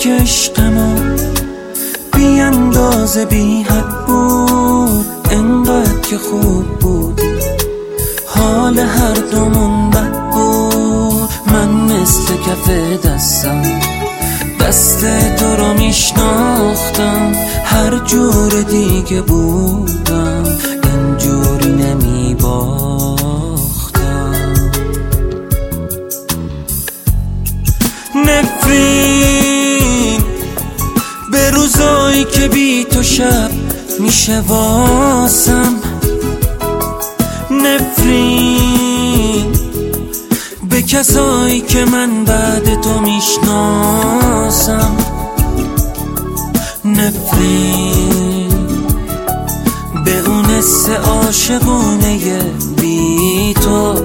که عشق ما بی اندازه بی حد بود، انقدر که خوب بودی حال هر دومون بد بود. من مثل کف دستم دست تو رو میشناختم، هر جور دیگه بودم اینجوری نمیباختم. نفرین به روزایی که بی تو شب میشه واسم، نفرین به کسایی که من بعد تو میشناسم، نفرین به اون حس عاشقونه بی تو،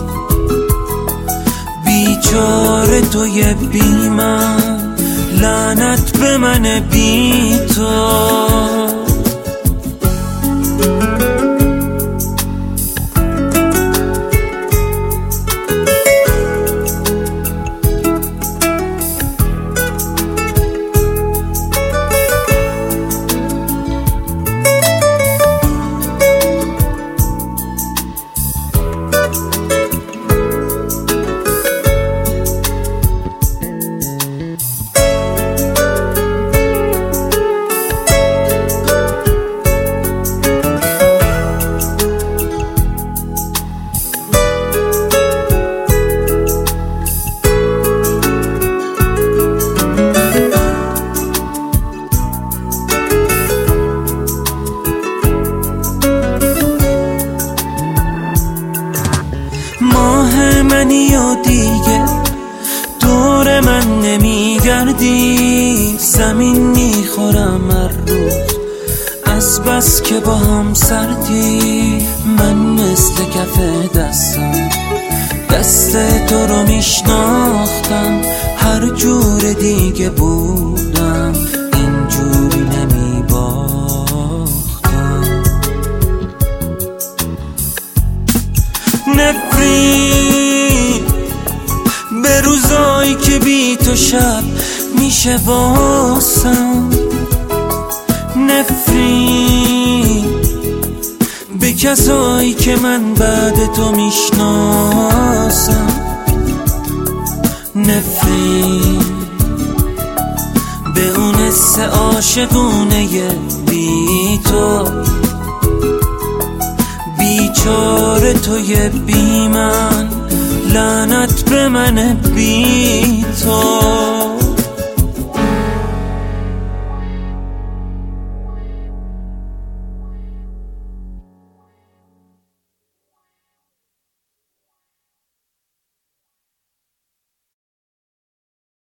بیچاره توی بی من، لعنت به من بی تو. ماه منی و دیگه دور من نمیگردی، زمین میخورم هر روز از بس که با هم سردی. من مثل کف دستم دست تو رو میشناختم، هر جور دیگه بودم اینجوری نمیباختم. نفرین به روزایی که بی تو شب میشه واسم، نفرین به کسایی که من بعد تو میشناسم، نفرین به اون حس عاشقونه بی تو، بیچاره توی بی من، لعنت به من بی تو.